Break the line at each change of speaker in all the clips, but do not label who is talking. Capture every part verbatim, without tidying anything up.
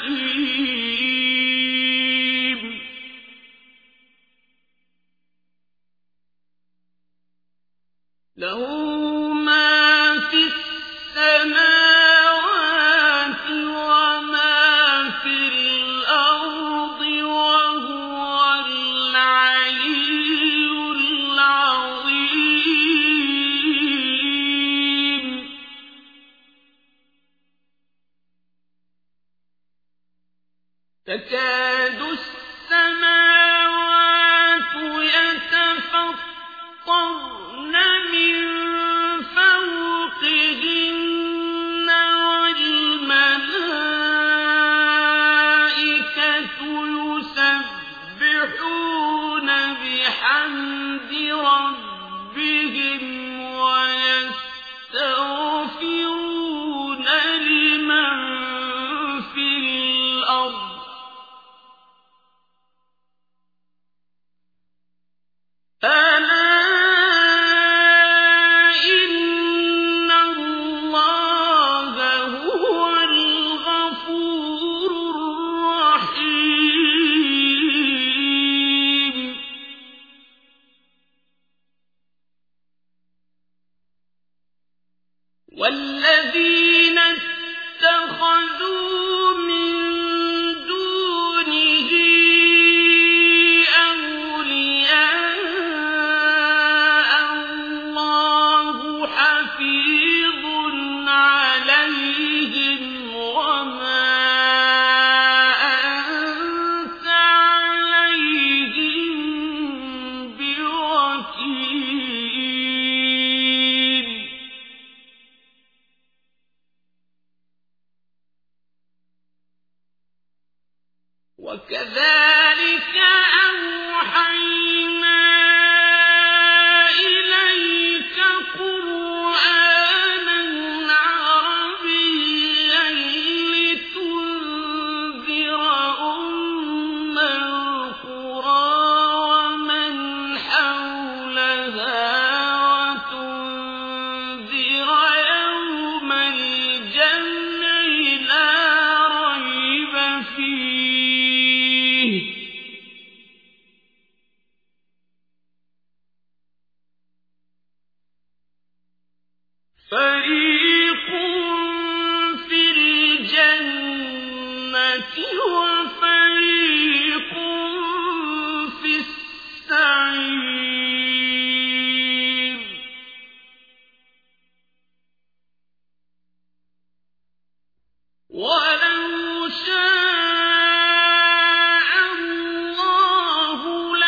حكيم له ما في السماوات وما في الأرض وهو العلي العظيم تكاد السماوات يتفطرن من فوقهن والملائكة يسبحون بحمد ربهم ويستغفرون لمن في الأرض ألا إن الله هو الغفور الرحيم والذين اتخذوا من دونه أولياء الله حفيظ عليهم وما أنت عليهم بوكيل وكذلك أوحينا إليك قرآنا عربيا لتنذر أم القرى ومن حولها وتنذر يوم الجمع لا ريب فيه فريق في الجنة وفريق في السعير ولو شاء الله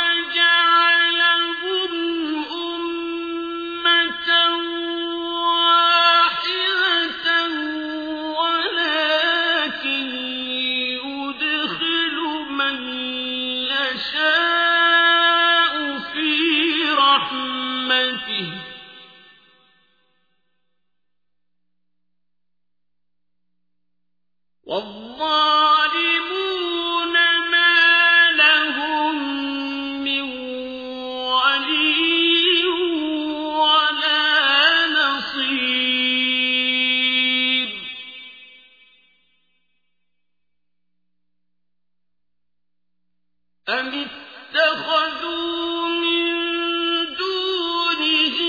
لجعلهم أمة واحدة ولكن يدخل من يشاء في رحمته والظالمون ما لهم من ولي ولا نصير أم اتخذوا من دونه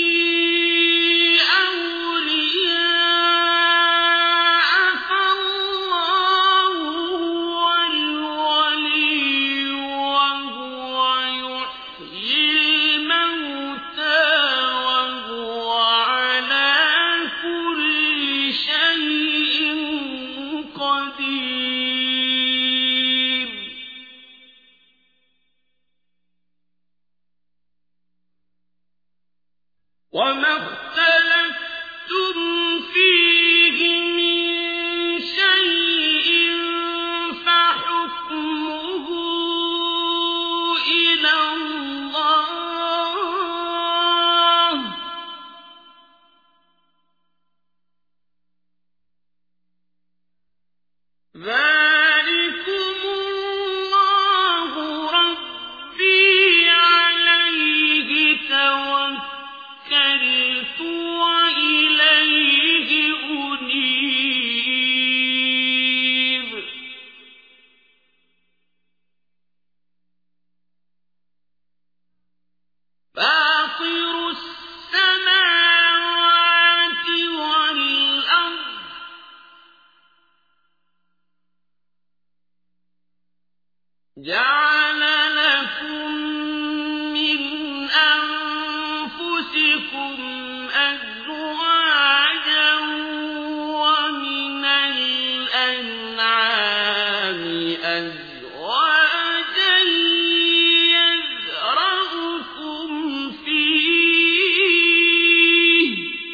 أولياء فالله هو الولي وهو يحيي الموتى وهو على كل شيء قدير وما اختلفتم فيه من شيء فحكمه إلى الله ذلك جعل لكم من أنفسكم أزواجا ومن الأنعام أزواجا يذرأكم فيه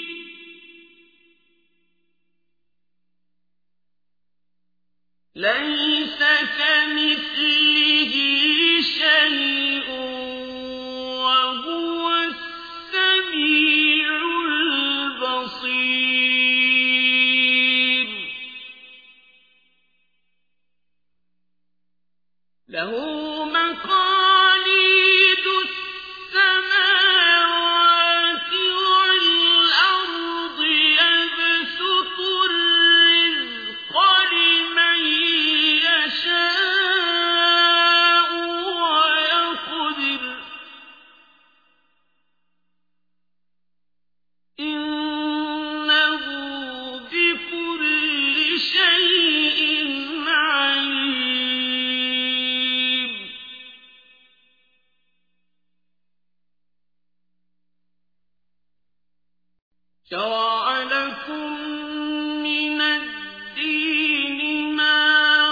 ليس كمثله شيء وهو السميع البصير له مقاليد السماوات والأرض يبسط الرزق لمن يشاء ويقدر إنه بكل شيء عليم شرع لكم من الدين ما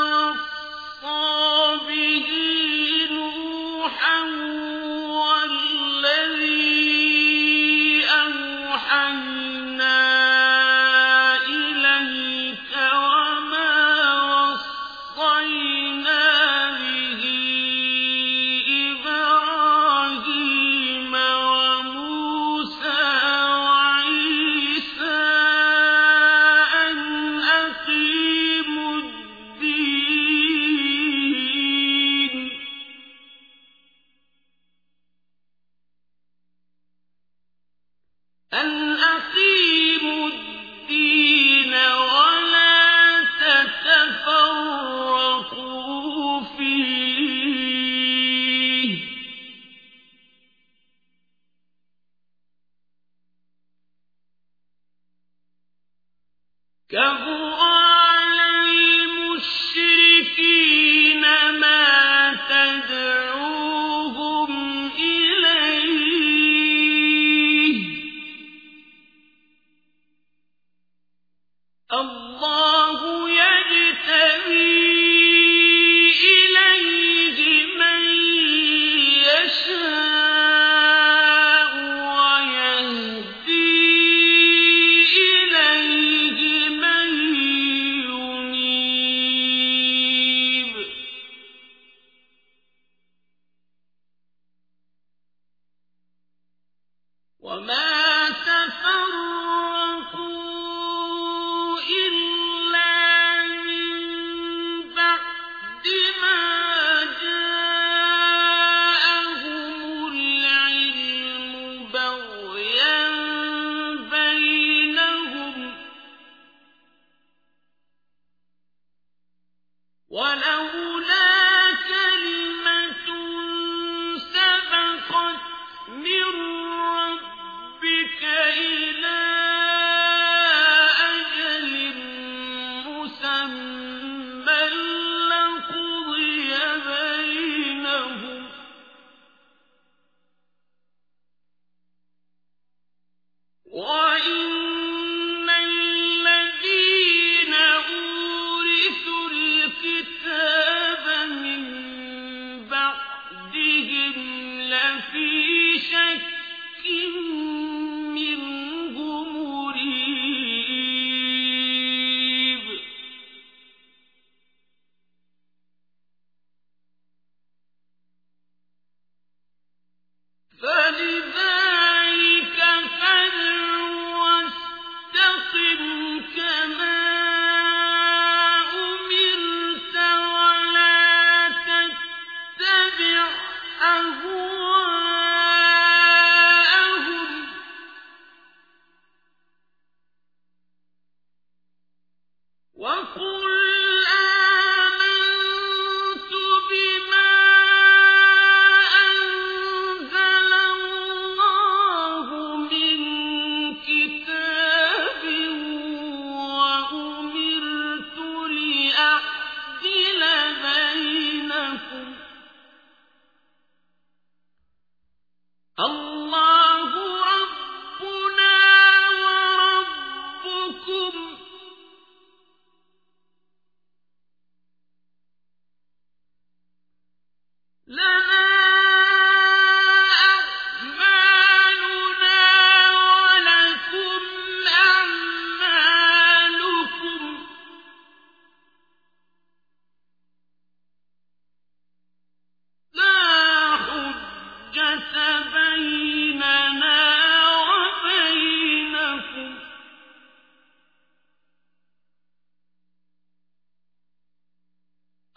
وصى به نوحا والذي أوحينا إليك وما وصينا به إبراهيم وموسى وعيسى أن أقيموا الدين أن أقيموا الدين ولا تتفرقوا فيه كبر على المشركين ما تدعوهم إليه الله يجتبي إليه من يشاء ويهدي إليه من ينيب وما تفرقوا إلا من بعد ما جاءهم العلم بغيا بينهم ولولا كلمة سبقت من ربك إلى أجل مسمى لقضي بينهم وإن الذين أورثوا الكتاب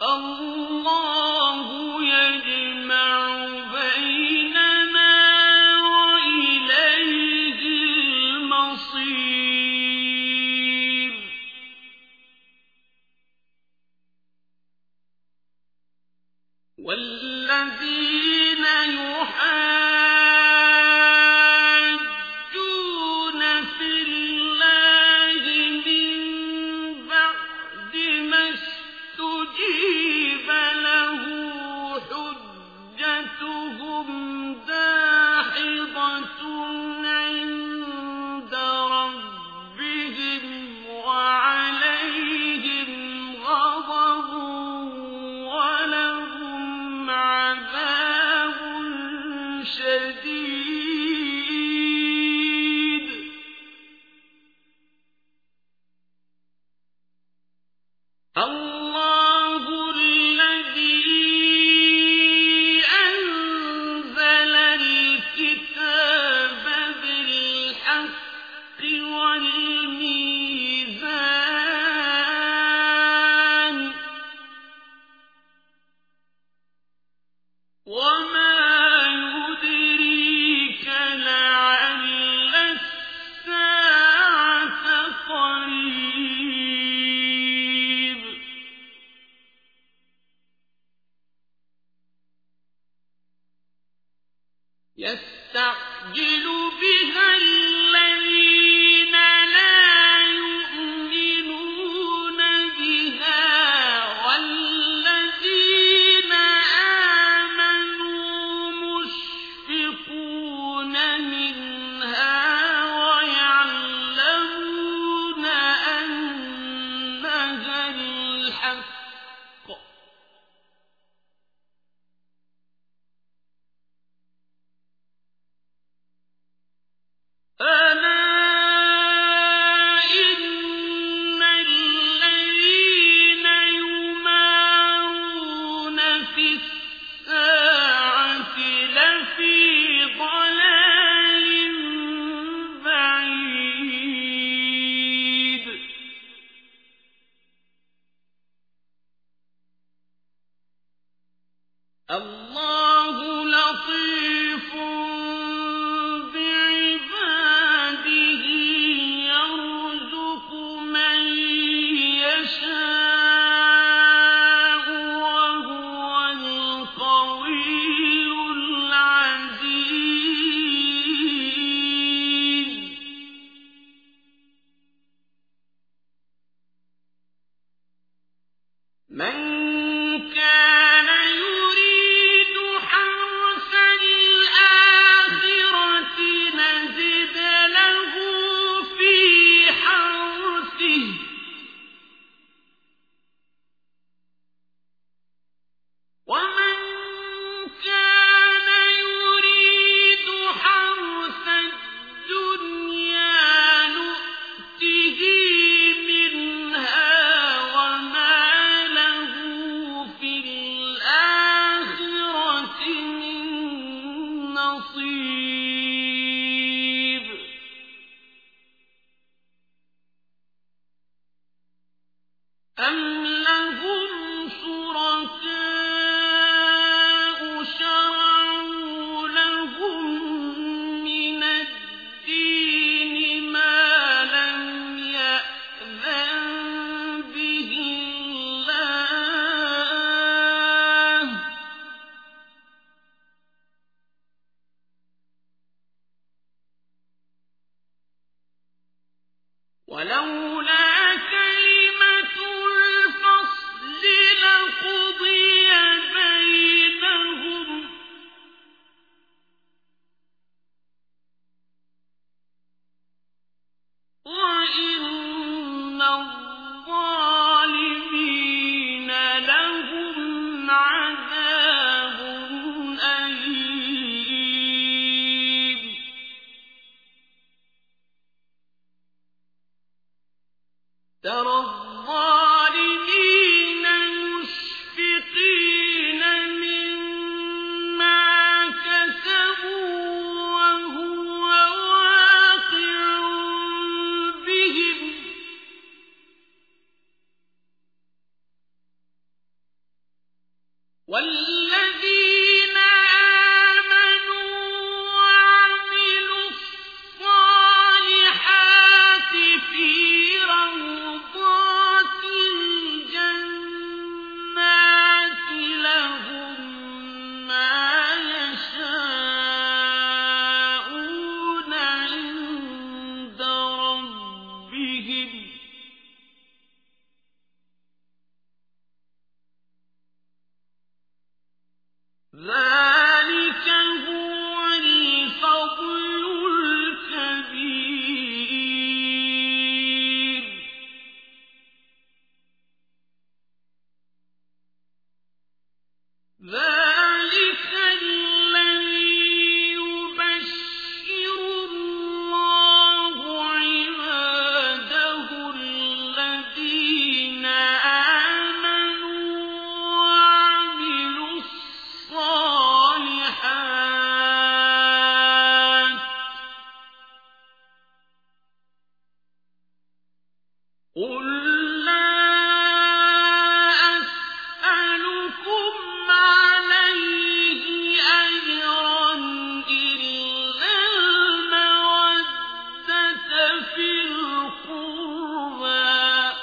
الله يجمع بيننا وإليه المصير والذين يحاجون في الله من بعد ما استجيب له حجتهم داحضة عند ربهم وعليهم غضب ولهم عذاب شديد الله الذي أنزل الكتاب بالحق والميزان وما يدريك لعل الساعة قريب يستعجل بها الذين لا يؤمنون بها والذين آمنوا مشفقون منها ويعلمون أنها الحق ألا إن الذين يمارون في الساعة لفي ضلال بعيد الله لطيف بعباده يرزق من يشاء وهو القوي العزيز من كان يريد حرث الآخرة نزد له في حرثه ومن كان يريد حرث الدنيا نؤته منها وما له والذين آمنوا وعملوا الصالحات في روضات الجنات لهم ما يشاءون عند ربهم ذلك هو الفضل الكبير ذلك الذي يبشر الله عباده الذين آمنوا وعملوا الصالحات قل لا أسألكم عليه أجرا إلا المودة في القربى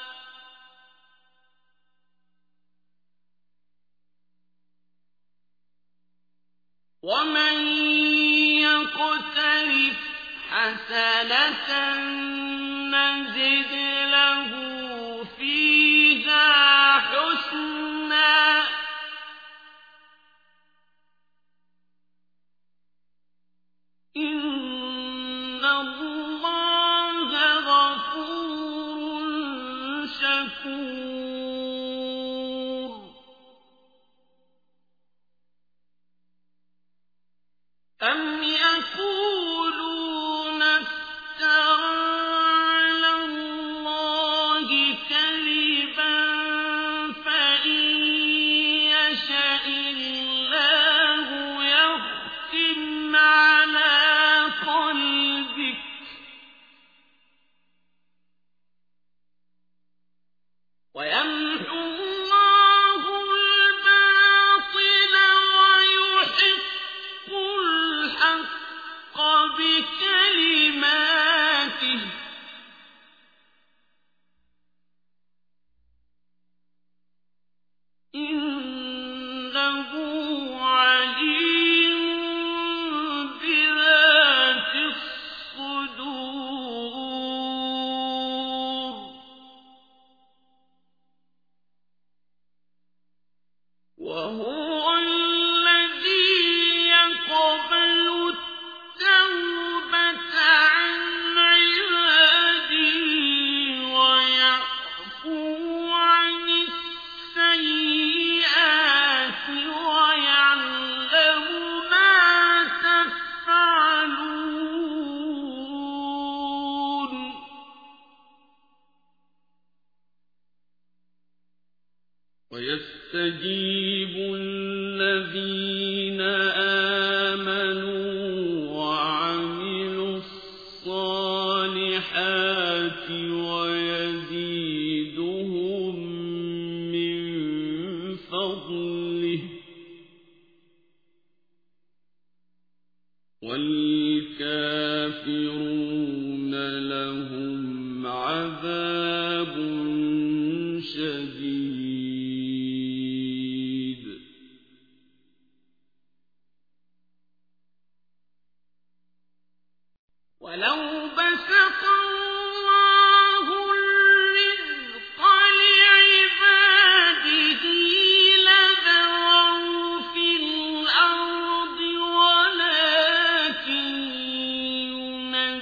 ومن يقترف حسنة نزد له فيها حسنا إن الله غفور شكور أم يقولون افترى على الله كذبا فإن يشأ الله يختم على قلبك ويمحو الله الباطل ويحق الحق بكلماته إنه عليم بذات الصدور وهو الذي يقبل التوبة عن عباده ويعفو عن السيئات ويعلم ما تفعلون ويستجيب الذين آمنوا وعملوا الصالحات ويزيدهم من فضله والكافرون لهم عذاب شديد ولو بسط الله الرزق لعباده لبغوا في الأرض ولكن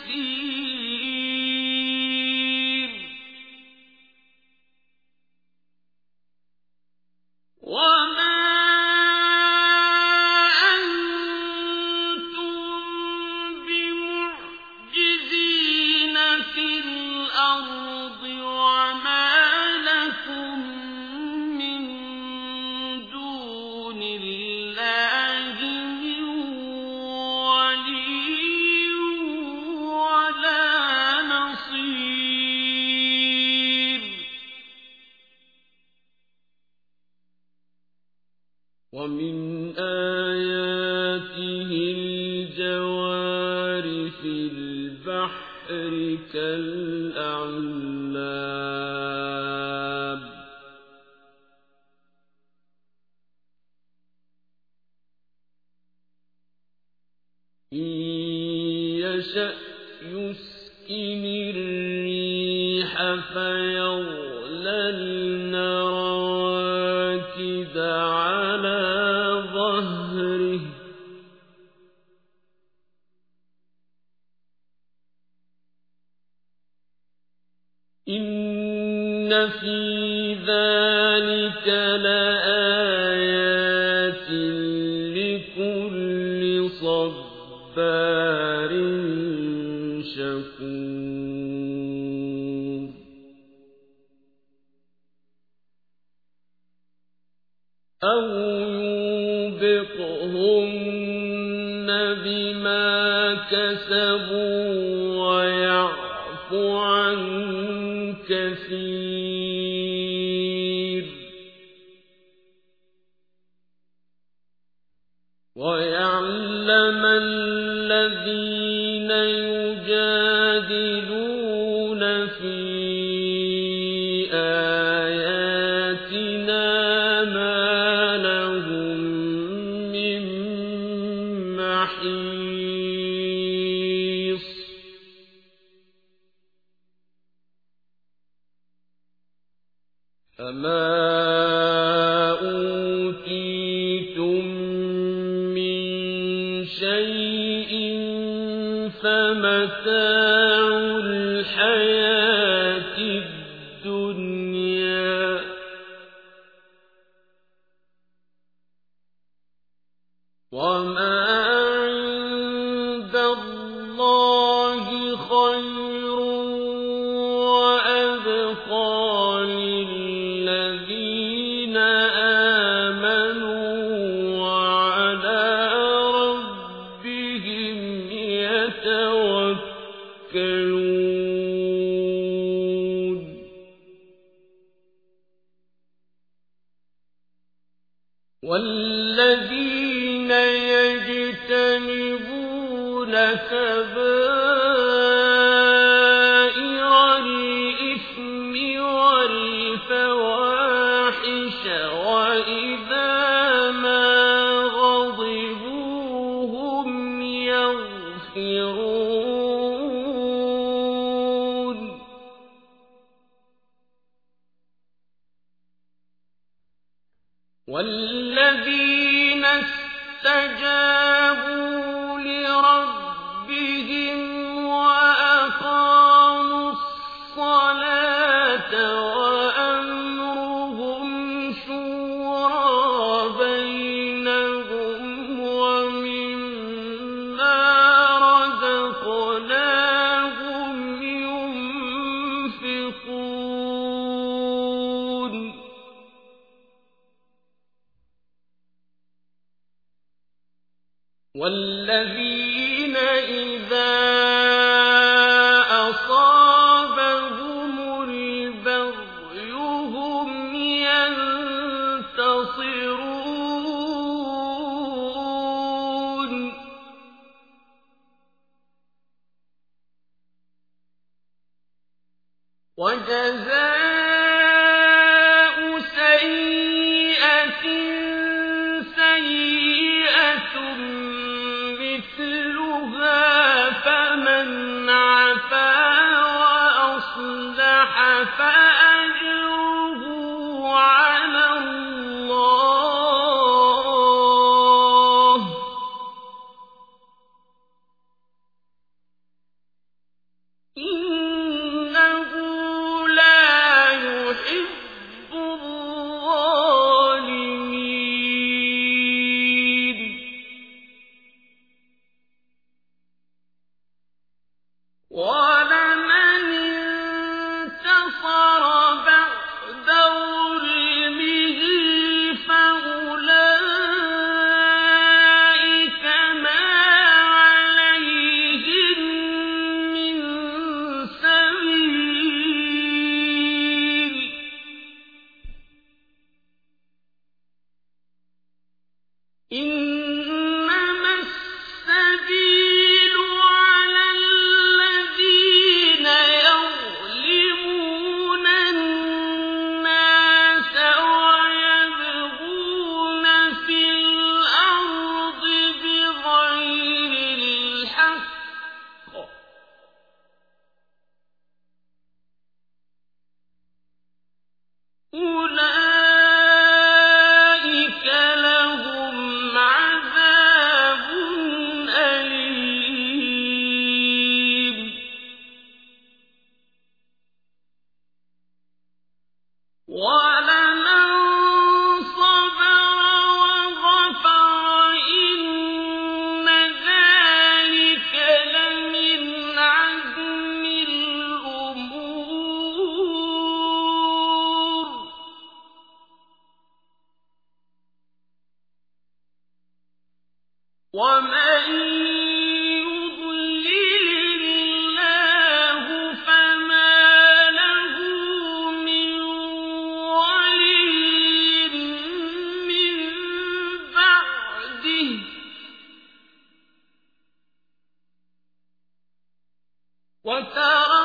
كثير وما أنتم بمعجزين في الأرض وما لكم من دون الله من ولي ولا نصير ومن آياته الجوار في البحر كالأعلام إن يشأ يسكن الريح فيظللن رواكد على ظهره إن في ذلك لآيات لكل صبار شكور أو يوبقهن بما كسبوا ويعفو عن كثير ويعلم الذين يجادلون في آياتنا ما لهم من محيص فما أوتيتم من شيء فمتاع الحياة الدنيا وما عند الله خير وأبقى للذين آمنوا وعلى ربهم يتوكلون والذين يجتنبون كبائر الإثم والفواحش وإذا ما غضبوا هم يغفرون والذين استجابوا لربهم وأقاموا الصلاة وأمرهم شورى بينهم ومما رزقناهم ينفقون والذين إذا أصابهم البغي هم ينتصرون وجزاء سيئة سيئة مثلها فمن عفا وأصلح فأجره على الله ومن يضلل الله فما له من ولي من بعده وترى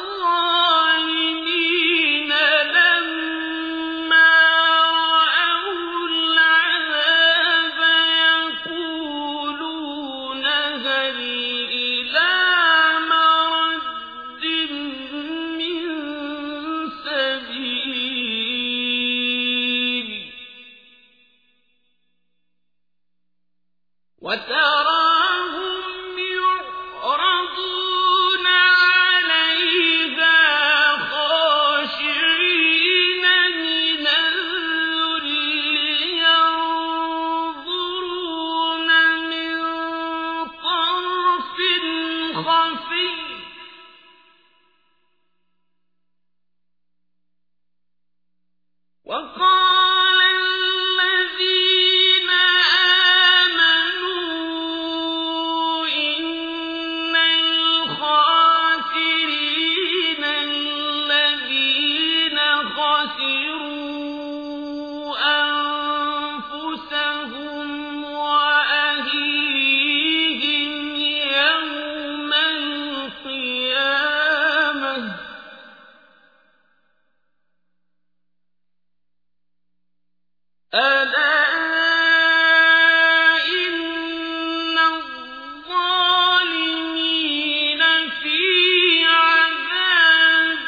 الظالمين لما رأوا العذاب يقولون هل إلى مرد من سبيل وتراهم يعرضون عليها خاشعين من الذل ينظرون من طرف خفي وقال الذين آمنوا إن الخاسرين الذين خسروا أنفسهم وأهليهم يوم القيامة ألا إن الظالمين في عذاب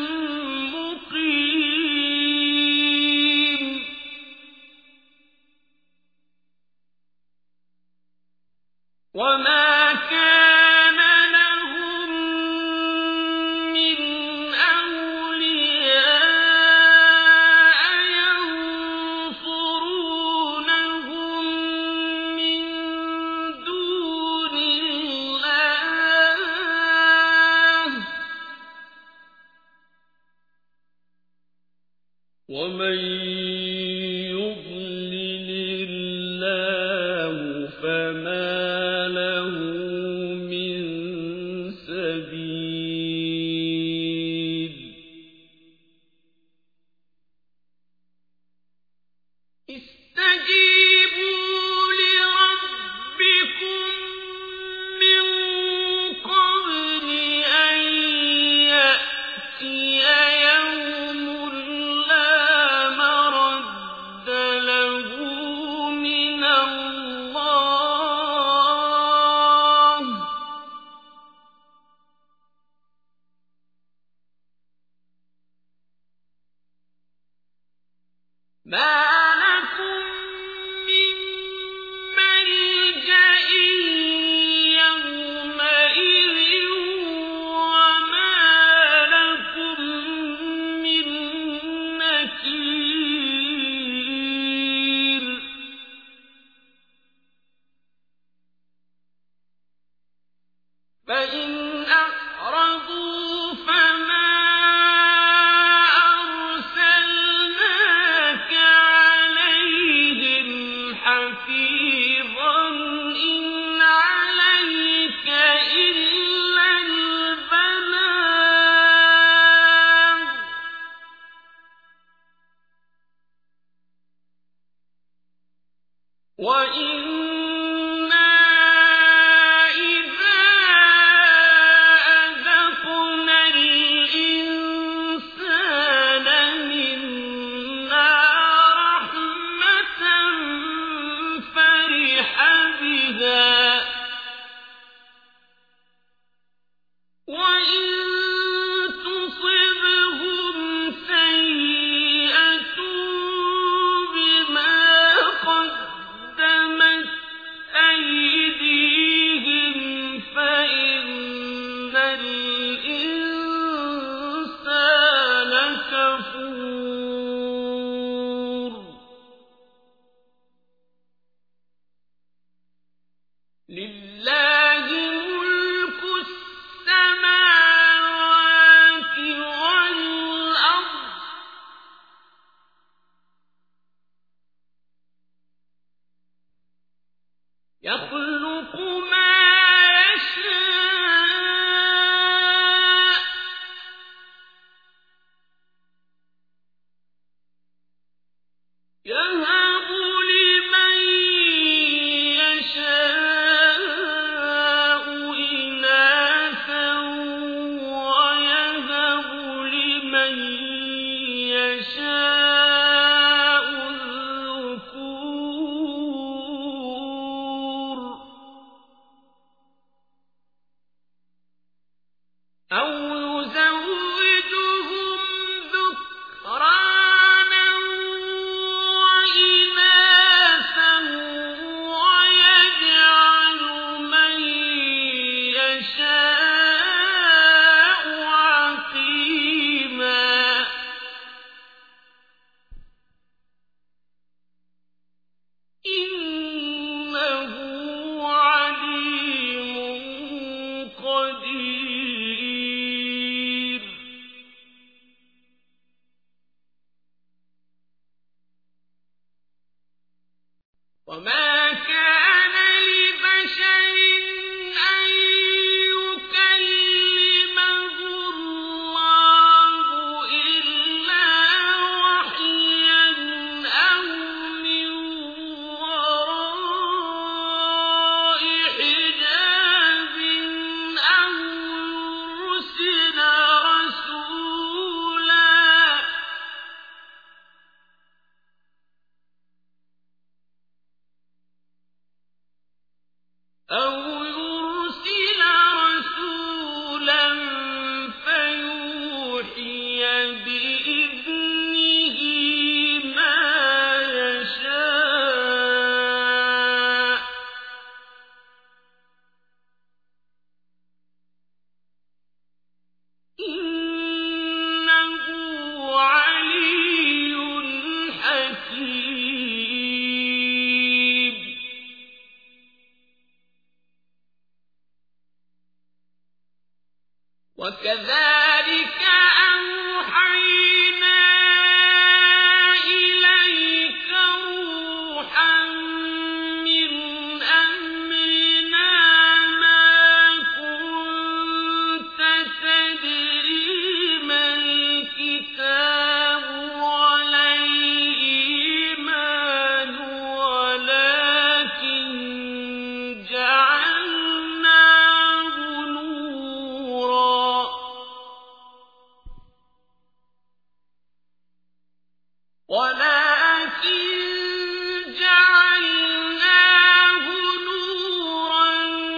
مقيم وما كان لهم من أولياء ينصرونهم من دون الله ومن يضلل الله فما له من سبيل استجيبوا لربكم من قبل أن يأتي يوم لا مرد له من الله ما لكم من ملجأ يومئذ وما لكم من نكير فإن أعرضوا فما أرسلناك أو يزوجهم ذكرانا وإناثا ويجعل من يشاء عقيما إنه عليم قدير وما كان لبشر أن يكلمه الله إلا وحيا أو من وراء حجاب أو يرسل رسولا أو يرسل رسولا فيوحي بإذنه ما يشاء إنه علي حكيم وكذلك أوحينا إليك روحا من أمرنا ما كنت تدري ما الكتاب ولا الإيمان ولكن جعلناه نورا ولكن جعلناه نورا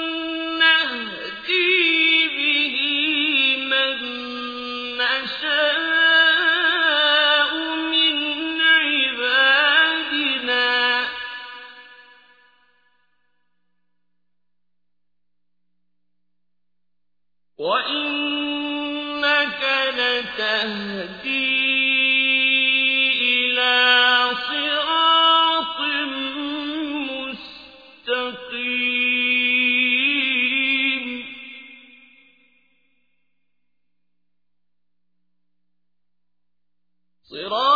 نهدي به من نشاء من عبادنا وإنك لتهدي إلى صراط مستقيم صراط